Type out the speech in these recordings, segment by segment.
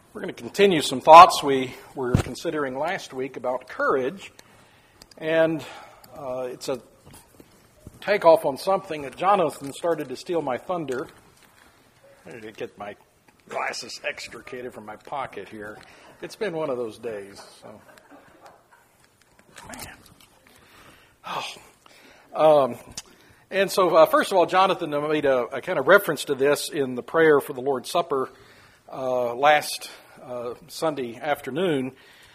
We're going to continue some thoughts we were considering last week about courage, and it's a takeoff on something that Jonathan started to steal my thunder. I need to get my glasses extricated from my pocket here. It's been one of those days. So, man. And so, first of all, Jonathan made a kind of reference to this in the prayer for the Lord's Supper last Sunday afternoon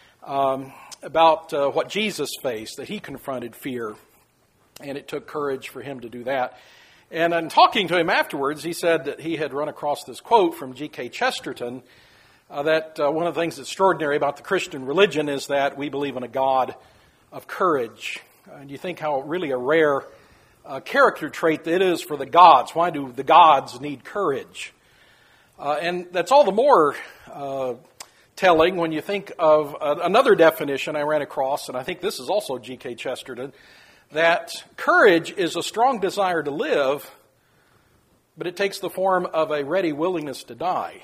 about what Jesus faced, that he confronted fear, and it took courage for him to do that. And in talking to him afterwards, he said that he had run across this quote from G.K. Chesterton, that one of the things that's extraordinary about the Christian religion is that we believe in a God of courage. And you think how really a rare character trait that it is for the gods. Why do the gods need courage? And that's all the more telling when you think of another definition I ran across, and I think this is also G.K. Chesterton, that courage is a strong desire to live, but it takes the form of a ready willingness to die.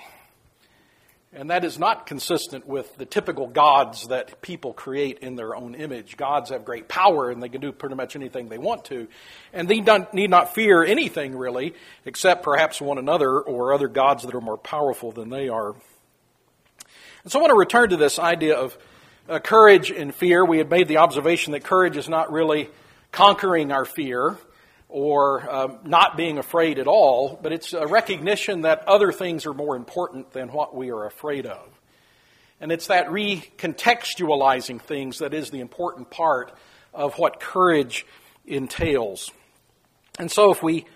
And that is not consistent with the typical gods that people create in their own image. Gods have great power and they can do pretty much anything they want to. And they need not fear anything really, except perhaps one another or other gods that are more powerful than they are. And so I want to return to this idea of courage and fear. We had made the observation that courage is not really conquering our fear or not being afraid at all, but it's a recognition that other things are more important than what we are afraid of. And it's that recontextualizing things that is the important part of what courage entails. And so if we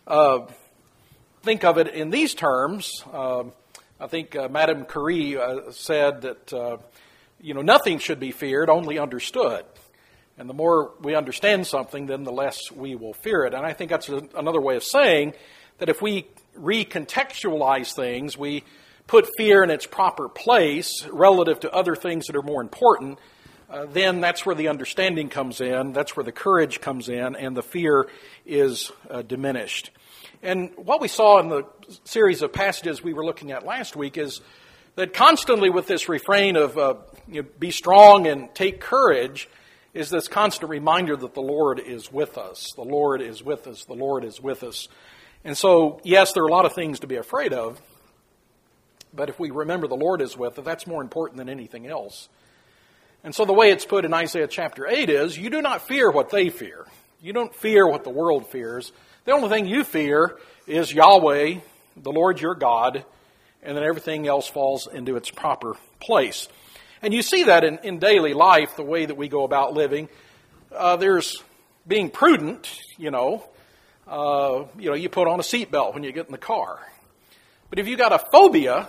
think of it in these terms, I think Madame Curie said that nothing should be feared, only understood. And the more we understand something, then the less we will fear it. And I think that's another way of saying that if we recontextualize things, we put fear in its proper place relative to other things that are more important, then that's where the understanding comes in, that's where the courage comes in, and the fear is diminished. And what we saw in the series of passages we were looking at last week is that constantly with this refrain of be strong and take courage, is this constant reminder that the Lord is with us. The Lord is with us. The Lord is with us. And so, yes, there are a lot of things to be afraid of, but if we remember the Lord is with us, that's more important than anything else. And so the way it's put in Isaiah chapter 8 is, you do not fear what they fear. You don't fear what the world fears. The only thing you fear is Yahweh, the Lord your God, and then everything else falls into its proper place. And you see that in daily life, the way that we go about living. There's being prudent, you put on a seatbelt when you get in the car. But if you got a phobia,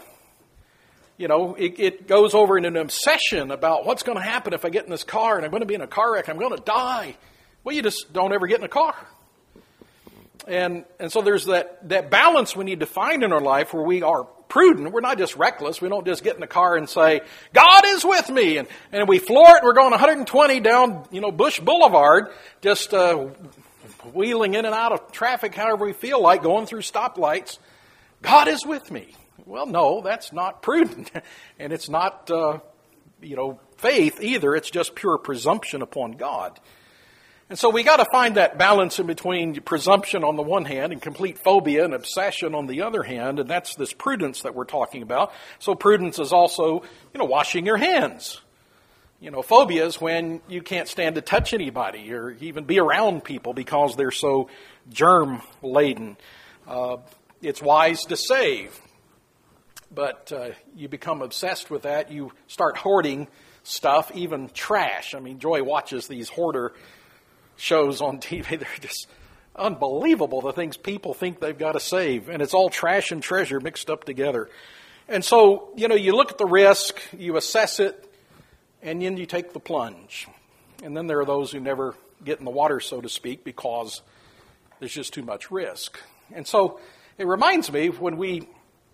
it goes over into an obsession about what's going to happen if I get in this car and I'm going to be in a car wreck, I'm going to die. Well, you just don't ever get in a car. And so there's that balance we need to find in our life where we are prudent. We're not just reckless. We don't just get in the car and say, God is with me. And we floor it. We're going 120 down, Bush Boulevard, just wheeling in and out of traffic however we feel like, going through stoplights. God is with me. Well, no, that's not prudent. And it's not, faith either. It's just pure presumption upon God. And so we got to find that balance in between presumption on the one hand and complete phobia and obsession on the other hand, and that's this prudence that we're talking about. So prudence is also, washing your hands. Phobia is when you can't stand to touch anybody or even be around people because they're so germ-laden. It's wise to save, but you become obsessed with that. You start hoarding stuff, even trash. Joy watches these hoarder shows on TV. They're just unbelievable, the things people think they've got to save. And it's all trash and treasure mixed up together. And so, you look at the risk, you assess it, and then you take the plunge. And then there are those who never get in the water, so to speak, because there's just too much risk. And so it reminds me when we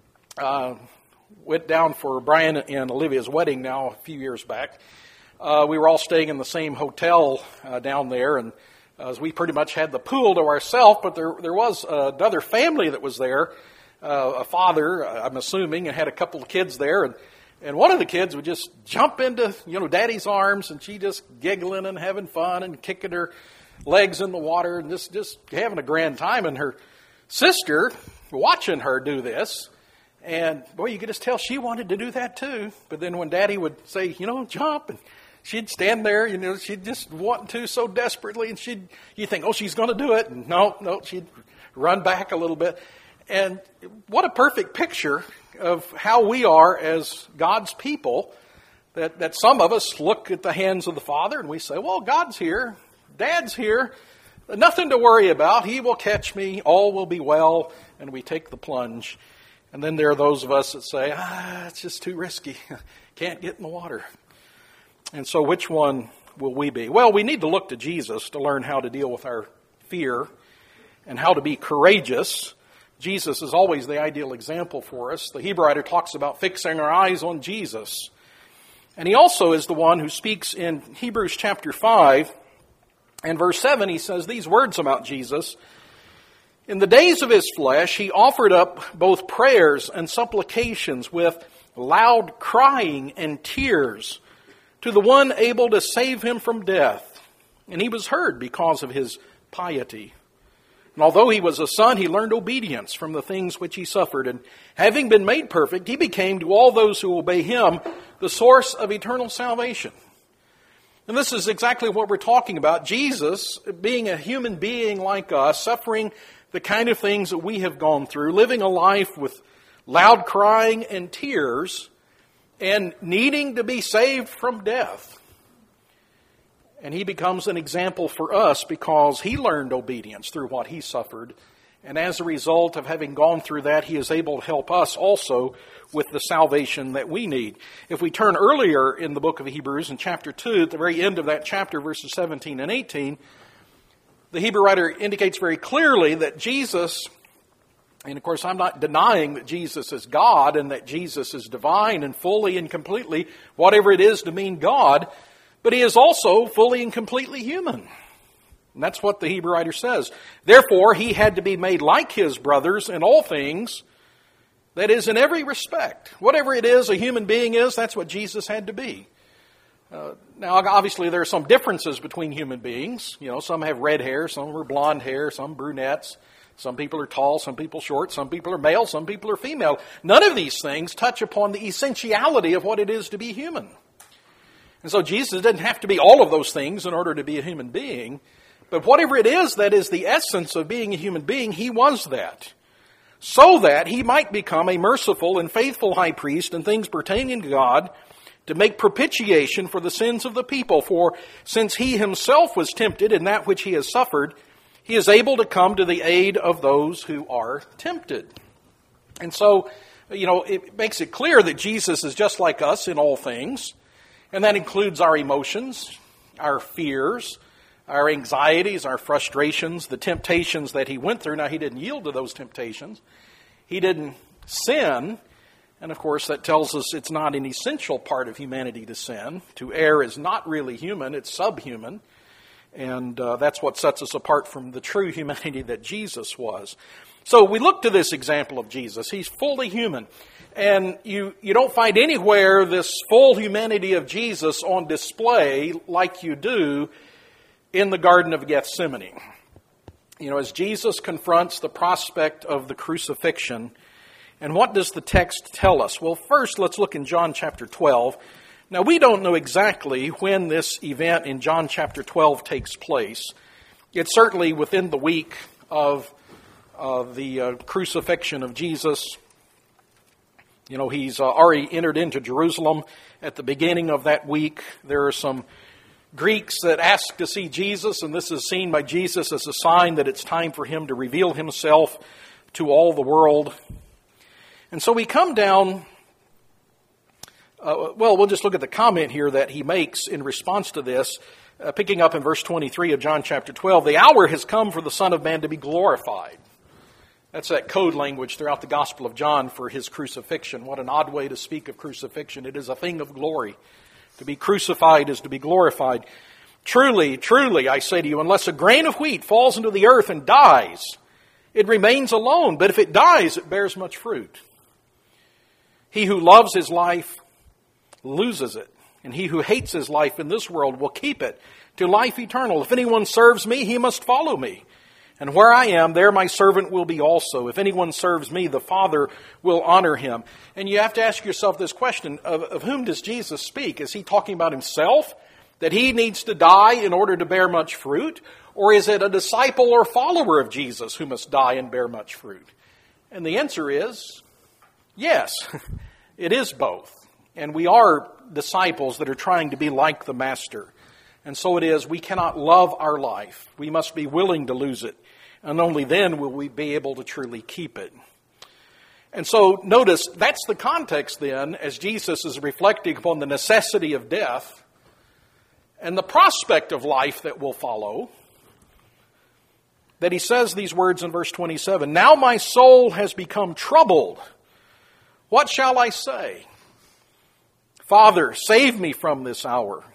went down for Brian and Olivia's wedding now a few years back. We were all staying in the same hotel down there, and we pretty much had the pool to ourselves, but there was another family that was there, a father, I'm assuming, and had a couple of kids there, And one of the kids would just jump into, Daddy's arms, and she just giggling and having fun and kicking her legs in the water and just having a grand time. And her sister, watching her do this, and boy, you could just tell she wanted to do that too. But then when Daddy would say, jump, and she'd stand there, she'd just want to so desperately, and you think, oh, she's going to do it. And no, she'd run back a little bit. And what a perfect picture of how we are as God's people, that some of us look at the hands of the Father and we say, well, God's here, Dad's here, nothing to worry about, He will catch me, all will be well, and we take the plunge. And then there are those of us that say, it's just too risky, can't get in the water. And so which one will we be? Well, we need to look to Jesus to learn how to deal with our fear and how to be courageous. Jesus is always the ideal example for us. The Hebrew writer talks about fixing our eyes on Jesus. And he also is the one who speaks in Hebrews chapter 5 and verse 7. He says these words about Jesus. In the days of his flesh, he offered up both prayers and supplications with loud crying and tears to the one able to save him from death. And he was heard because of his piety. And although he was a son, he learned obedience from the things which he suffered. And having been made perfect, he became to all those who obey him the source of eternal salvation. And this is exactly what we're talking about. Jesus, being a human being like us, suffering the kind of things that we have gone through, living a life with loud crying and tears, and needing to be saved from death. And he becomes an example for us because he learned obedience through what he suffered. And as a result of having gone through that, he is able to help us also with the salvation that we need. If we turn earlier in the book of Hebrews, in chapter 2, at the very end of that chapter, verses 17 and 18, the Hebrew writer indicates very clearly that Jesus, and of course I'm not denying that Jesus is God and that Jesus is divine and fully and completely whatever it is to mean God, but he is also fully and completely human. And that's what the Hebrew writer says. Therefore, he had to be made like his brothers in all things, that is, in every respect. Whatever it is a human being is, that's what Jesus had to be. Now, obviously, there are some differences between human beings. Some have red hair, some are blonde hair, some brunettes. Some people are tall, some people short, some people are male, some people are female. None of these things touch upon the essentiality of what it is to be human. And so Jesus didn't have to be all of those things in order to be a human being. But whatever it is that is the essence of being a human being, he was that. So that he might become a merciful and faithful high priest in things pertaining to God, to make propitiation for the sins of the people. For since he himself was tempted in that which he has suffered, he is able to come to the aid of those who are tempted. And so, it makes it clear that Jesus is just like us in all things. And that includes our emotions, our fears, our anxieties, our frustrations, the temptations that he went through. Now, he didn't yield to those temptations. He didn't sin. And of course, that tells us it's not an essential part of humanity to sin. To err is not really human, it's subhuman. And that's what sets us apart from the true humanity that Jesus was. So we look to this example of Jesus. He's fully human. And you don't find anywhere this full humanity of Jesus on display like you do in the Garden of Gethsemane. As Jesus confronts the prospect of the crucifixion, and what does the text tell us? Well, first, let's look in John chapter 12. Now, we don't know exactly when this event in John chapter 12 takes place. It's certainly within the week of the crucifixion of Jesus. He's already entered into Jerusalem at the beginning of that week. There are some Greeks that ask to see Jesus, and this is seen by Jesus as a sign that it's time for him to reveal himself to all the world. And so we come down, we'll just look at the comment here that he makes in response to this, picking up in verse 23 of John chapter 12. The hour has come for the Son of Man to be glorified. That's that code language throughout the Gospel of John for his crucifixion. What an odd way to speak of crucifixion. It is a thing of glory. To be crucified is to be glorified. Truly, truly, I say to you, unless a grain of wheat falls into the earth and dies, it remains alone. But if it dies, it bears much fruit. He who loves his life loses it. And he who hates his life in this world will keep it to life eternal. If anyone serves me, he must follow me. And where I am, there my servant will be also. If anyone serves me, the Father will honor him. And you have to ask yourself this question, of whom does Jesus speak? Is he talking about himself, that he needs to die in order to bear much fruit? Or is it a disciple or follower of Jesus who must die and bear much fruit? And the answer is, yes, it is both. And we are disciples that are trying to be like the Master. And so it is, we cannot love our life. We must be willing to lose it. And only then will we be able to truly keep it. And so notice, that's the context then, as Jesus is reflecting upon the necessity of death and the prospect of life that will follow, that he says these words in verse 27, "Now my soul has become troubled. What shall I say? Father, save me from this hour.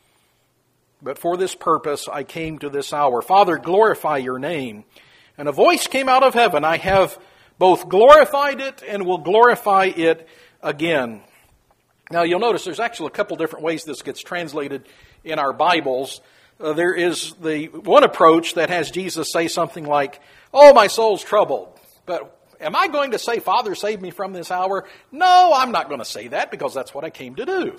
But for this purpose I came to this hour. Father, glorify your name." And a voice came out of heaven, "I have both glorified it and will glorify it again." Now you'll notice there's actually a couple different ways this gets translated in our Bibles. There is the one approach that has Jesus say something like, "Oh, my soul's troubled. But am I going to say, 'Father, save me from this hour'? No, I'm not going to say that because that's what I came to do."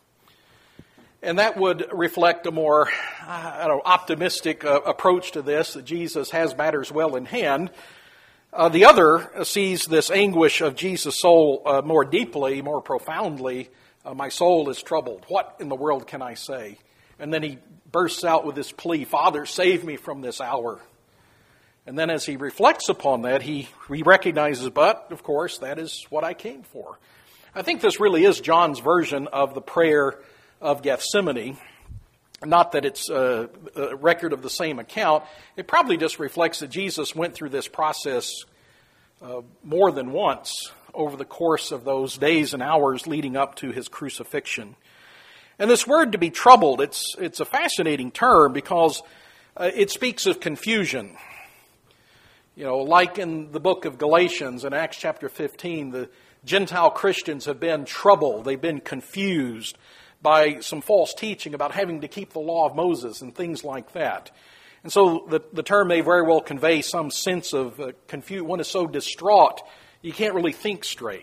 And that would reflect a more optimistic approach to this, that Jesus has matters well in hand. The other sees this anguish of Jesus' soul more deeply, more profoundly. "My soul is troubled. What in the world can I say?" And then he bursts out with this plea, "Father, save me from this hour." And then as he reflects upon that, he recognizes, but, of course, that is what I came for. I think this really is John's version of the prayer of Gethsemane. Not that it's a record of the same account. It probably just reflects that Jesus went through this process more than once over the course of those days and hours leading up to his crucifixion. And this word, to be troubled, it's a fascinating term because it speaks of confusion. You know, like in the book of Galatians in Acts chapter 15, the Gentile Christians have been troubled. They've been confused by some false teaching about having to keep the law of Moses and things like that. And so the term may very well convey some sense of confusion. One is so distraught, you can't really think straight.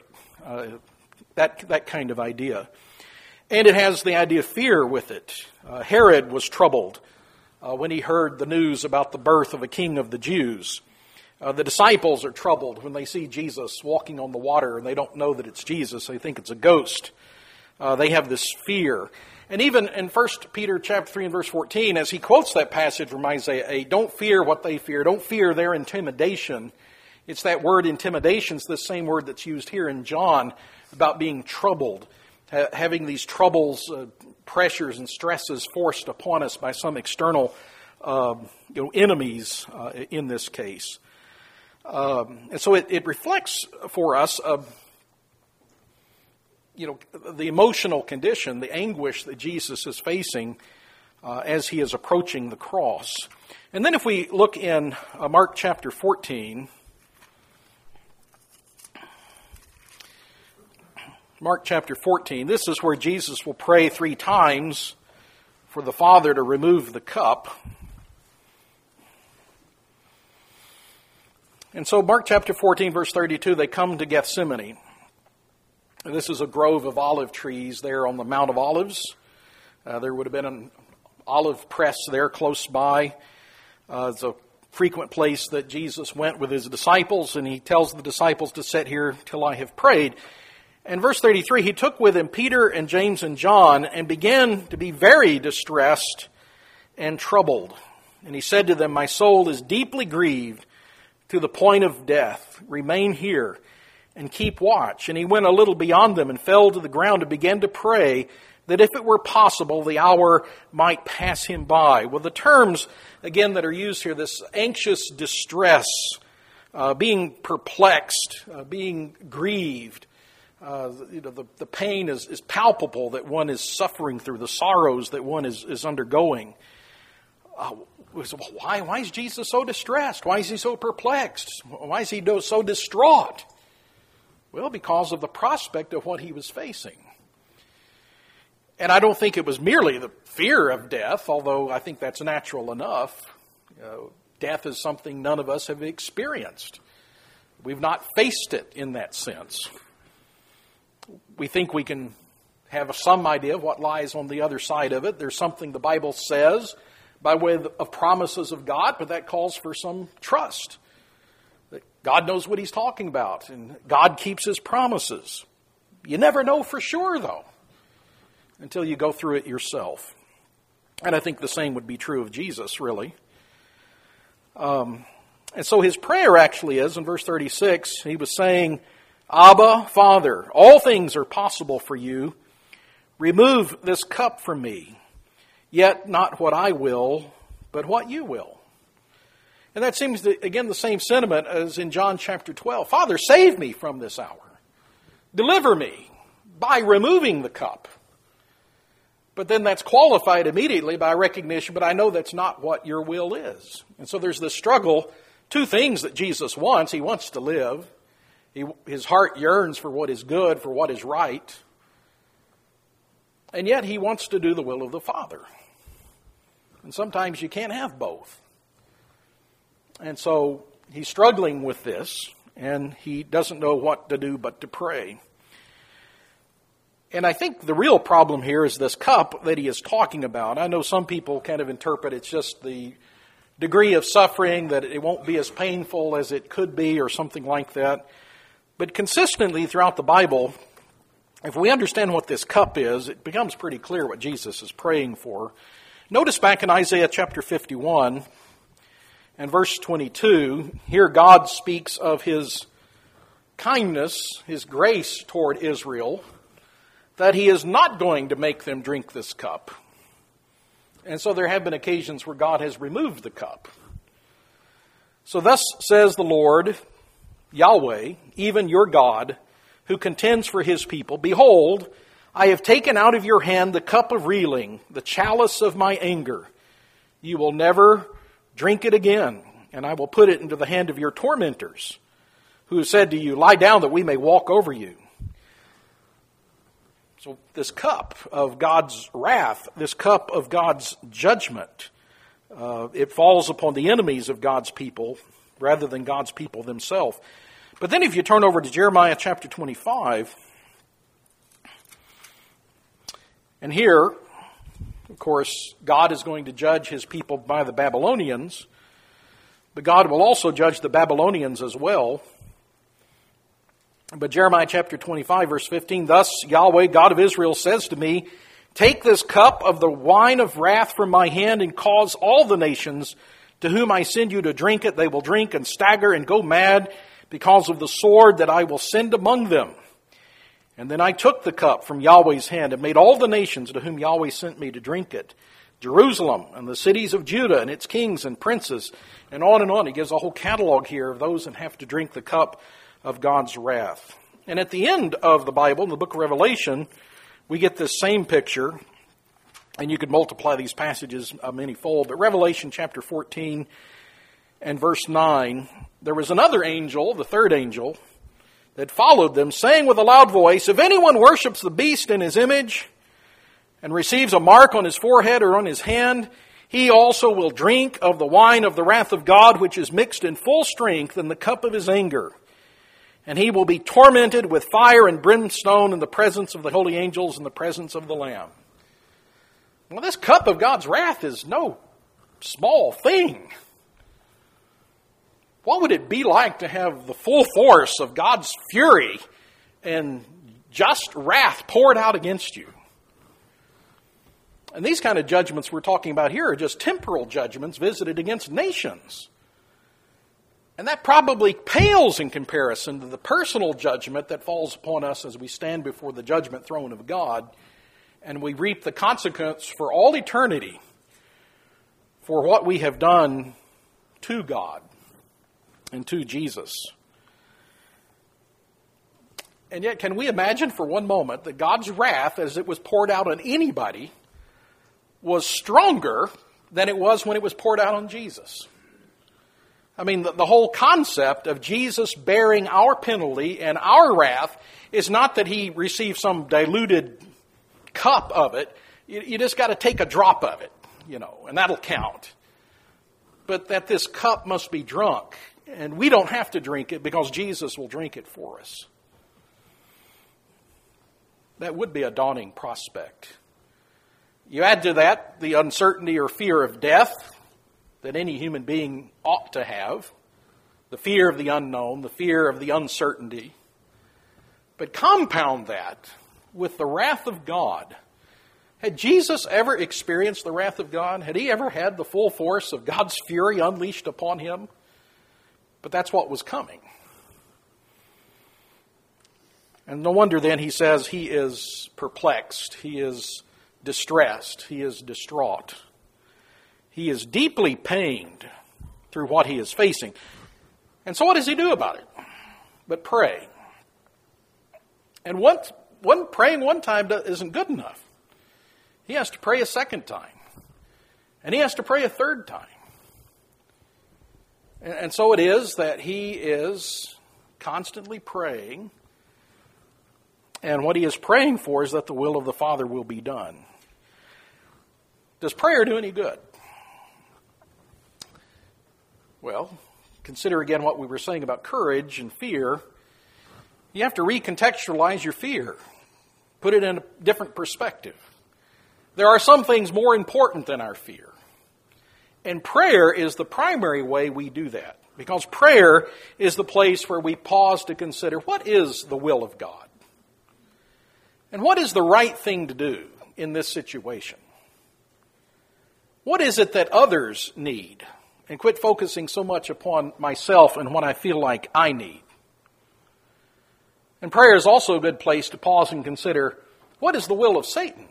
That kind of idea. And it has the idea of fear with it. Herod was troubled when he heard the news about the birth of a king of the Jews. The disciples are troubled when they see Jesus walking on the water and they don't know that it's Jesus. They think it's a ghost. They have this fear. And even in 1 Peter chapter 3 and verse 14, as he quotes that passage from Isaiah 8, don't fear what they fear. Don't fear their intimidation. It's that word intimidation. It's the same word that's used here in John about being troubled. Having these troubles, pressures and stresses forced upon us by some external enemies in this case. And so it reflects for us the emotional condition, the anguish that Jesus is facing as he is approaching the cross. And then if we look in Mark chapter 14, this is where Jesus will pray 3 times for the Father to remove the cup. And so Mark chapter 14, verse 32, they come to Gethsemane. And this is a grove of olive trees there on the Mount of Olives. There would have been an olive press there close by. It's a frequent place that Jesus went with his disciples, and he tells the disciples to sit here till I have prayed. And verse 33, he took with him Peter and James and John and began to be very distressed and troubled. And he said to them, my soul is deeply grieved to the point of death. Remain here and keep watch. And he went a little beyond them and fell to the ground and began to pray that if it were possible, the hour might pass him by. Well, the terms, again, that are used here, this anxious distress, being perplexed, being grieved, the pain is palpable that one is suffering through, the sorrows that one is undergoing. Why is Jesus so distressed? Why is he so perplexed? Why is he so distraught? Well, because of the prospect of what he was facing. And I don't think it was merely the fear of death, although I think that's natural enough. Death is something none of us have experienced. We've not faced it in that sense. We think we can have some idea of what lies on the other side of it. There's something the Bible says by way of promises of God, but that calls for some trust. That God knows what He's talking about, and God keeps His promises. You never know for sure, though, until you go through it yourself. And I think the same would be true of Jesus, really. And so his prayer actually is, in verse 36, he was saying, Abba, Father, all things are possible for you. Remove this cup from me, yet not what I will, but what you will. And that seems, again, the same sentiment as in John chapter 12. Father, save me from this hour. Deliver me by removing the cup. But then that's qualified immediately by recognition, but I know that's not what your will is. And so there's this struggle, two things that Jesus wants. He wants to live. His heart yearns for what is good, for what is right. And yet he wants to do the will of the Father. And sometimes you can't have both. And so he's struggling with this, and he doesn't know what to do but to pray. And I think the real problem here is this cup that he is talking about. I know some people kind of interpret it's just the degree of suffering, that it won't be as painful as it could be or something like that. But consistently throughout the Bible, if we understand what this cup is, it becomes pretty clear what Jesus is praying for. Notice back in Isaiah chapter 51 and verse 22, here God speaks of His kindness, His grace toward Israel, that He is not going to make them drink this cup. And so there have been occasions where God has removed the cup. So thus says the Lord, Yahweh, even your God, who contends for His people, behold, I have taken out of your hand the cup of reeling, the chalice of my anger. You will never drink it again, and I will put it into the hand of your tormentors, who have said to you, lie down that we may walk over you. So this cup of God's wrath, this cup of God's judgment, it falls upon the enemies of God's people rather than God's people themselves. But then if you turn over to Jeremiah chapter 25, and here, of course, God is going to judge His people by the Babylonians, but God will also judge the Babylonians as well. But Jeremiah chapter 25, verse 15, thus Yahweh, God of Israel, says to me, take this cup of the wine of wrath from my hand and cause all the nations to whom I send you to drink it. They will drink and stagger and go mad because of the sword that I will send among them. And then I took the cup from Yahweh's hand and made all the nations to whom Yahweh sent me to drink it. Jerusalem and the cities of Judah and its kings and princes, and on and on. He gives a whole catalog here of those that have to drink the cup of God's wrath. And at the end of the Bible, in the book of Revelation, we get this same picture, and you could multiply these passages manyfold. But Revelation chapter 14 and verse 9, there was another angel, the third angel, that followed them, saying with a loud voice, if anyone worships the beast in his image and receives a mark on his forehead or on his hand, he also will drink of the wine of the wrath of God, which is mixed in full strength in the cup of His anger. And he will be tormented with fire and brimstone in the presence of the holy angels and the presence of the Lamb. Well, this cup of God's wrath is no small thing. What would it be like to have the full force of God's fury and just wrath poured out against you? And these kind of judgments we're talking about here are just temporal judgments visited against nations. And that probably pales in comparison to the personal judgment that falls upon us as we stand before the judgment throne of God, and we reap the consequence for all eternity for what we have done to God and to Jesus. And yet, can we imagine for one moment that God's wrath, as it was poured out on anybody, was stronger than it was when it was poured out on Jesus? I mean, the whole concept of Jesus bearing our penalty and our wrath is not that He received some diluted cup of it, you just got to take a drop of it, and that'll count. But that this cup must be drunk, and we don't have to drink it because Jesus will drink it for us. That would be a daunting prospect. You add to that the uncertainty or fear of death that any human being ought to have, the fear of the unknown, the fear of the uncertainty. But compound that with the wrath of God. Had Jesus ever experienced the wrath of God? Had he ever had the full force of God's fury unleashed upon him? But that's what was coming. And no wonder then he says he is perplexed, he is distressed, he is distraught. He is deeply pained through what he is facing. And so what does he do about it? But pray. And praying one time isn't good enough. He has to pray a second time. And he has to pray a third time. And so it is that he is constantly praying. And what he is praying for is that the will of the Father will be done. Does prayer do any good? Well, consider again what we were saying about courage and fear. You have to recontextualize your fear. Put it in a different perspective. There are some things more important than our fear. And prayer is the primary way we do that. Because prayer is the place where we pause to consider what is the will of God? And what is the right thing to do in this situation? What is it that others need? And quit focusing so much upon myself and what I feel like I need. And prayer is also a good place to pause and consider, what is the will of Satan?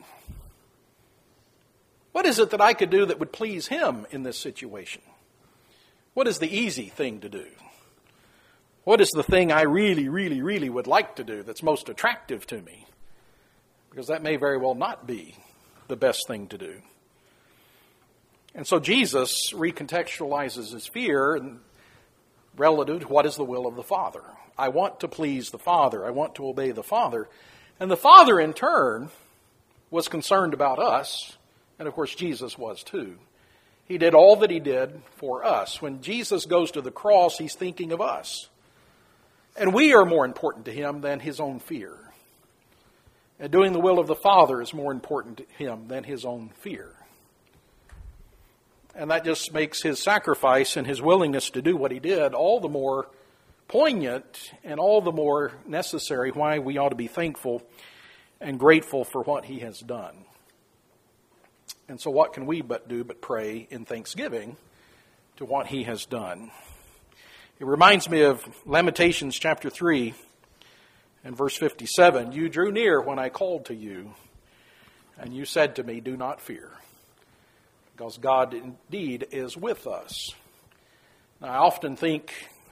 What is it that I could do that would please him in this situation? What is the easy thing to do? What is the thing I really, really, really would like to do that's most attractive to me? Because that may very well not be the best thing to do. And so Jesus recontextualizes his fear relative to what is the will of the Father. I want to please the Father. I want to obey the Father. And the Father, in turn, was concerned about us. And, of course, Jesus was too. He did all that he did for us. When Jesus goes to the cross, he's thinking of us. And we are more important to him than his own fear. And doing the will of the Father is more important to him than his own fear. And that just makes his sacrifice and his willingness to do what he did all the more poignant and all the more necessary why we ought to be thankful and grateful for what he has done. And so what can we but do but pray in thanksgiving to what he has done? It reminds me of Lamentations chapter 3 and verse 57. You drew near when I called to you, and you said to me, do not fear. Because God indeed is with us. Now, I often think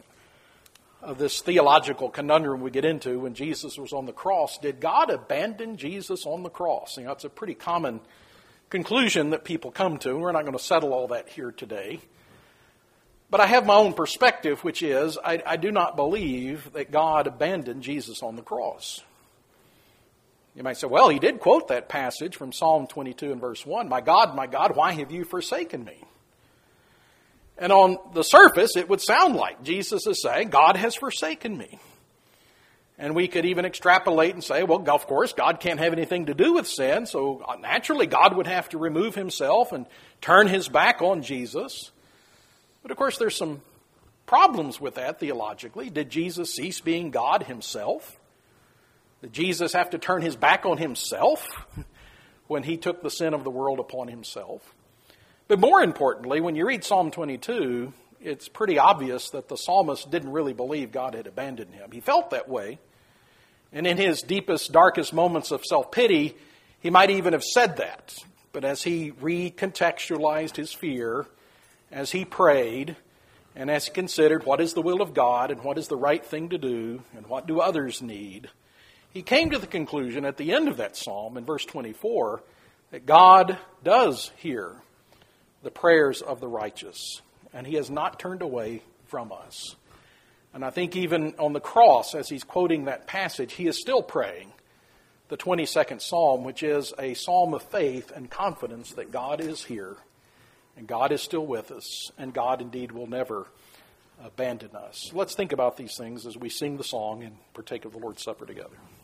of this theological conundrum we get into when Jesus was on the cross. Did God abandon Jesus on the cross? You know, it's a pretty common conclusion that people come to. We're not going to settle all that here today. But I have my own perspective, which is I do not believe that God abandoned Jesus on the cross. You might say, well, he did quote that passage from Psalm 22 and verse 1. My God, why have you forsaken me? And on the surface, it would sound like Jesus is saying, God has forsaken me. And we could even extrapolate and say, well, of course, God can't have anything to do with sin, so naturally God would have to remove himself and turn his back on Jesus. But of course, there's some problems with that theologically. Did Jesus cease being God himself? Did Jesus have to turn his back on himself when he took the sin of the world upon himself? But more importantly, when you read Psalm 22, it's pretty obvious that the psalmist didn't really believe God had abandoned him. He felt that way. And in his deepest, darkest moments of self-pity, he might even have said that. But as he recontextualized his fear, as he prayed, and as he considered what is the will of God and what is the right thing to do and what do others need, he came to the conclusion at the end of that psalm in verse 24 that God does hear the prayers of the righteous, and he has not turned away from us. And I think even on the cross, as he's quoting that passage, he is still praying the 22nd Psalm, which is a psalm of faith and confidence that God is here, and God is still with us, and God indeed will never abandon us. Let's think about these things as we sing the song and partake of the Lord's Supper together.